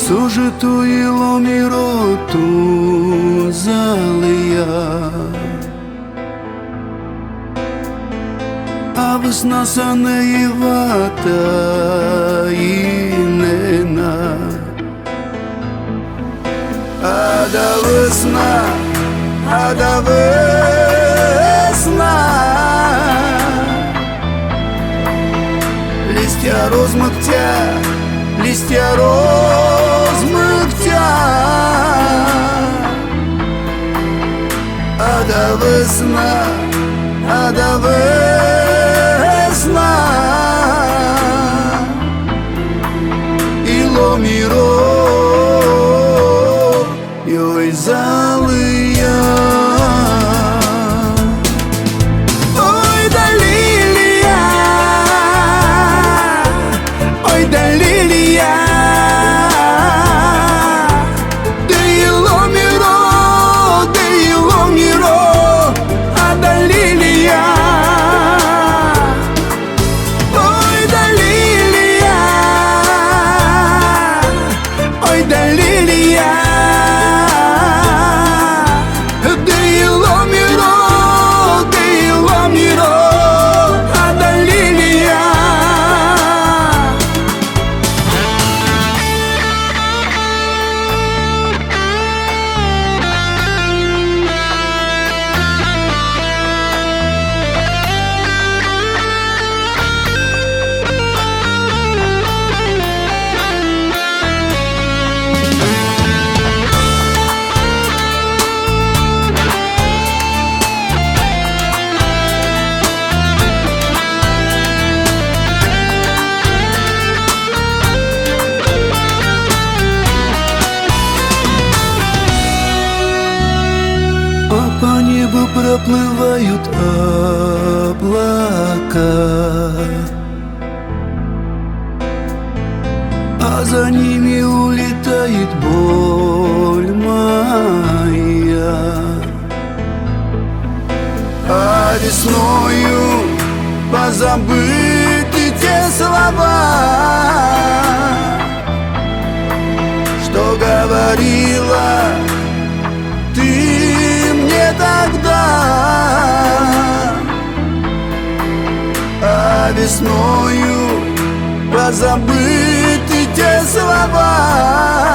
Сужитую мироту залия, а весна санеєвата інена. Ада весна, ада весна, листья розмыктя, листья розмыктя. Ада весна, ада весна, ило миро йой залия. Ой, да лилия, ой, да лилия, да ило миро, а да лилия. Ой, да лилия, ой, да лилия, а по небу проплывают облака, а за ними улетает боль моя. А весною позабыты те слова, что говорила ты мне тогда. А весною позабыты те слова,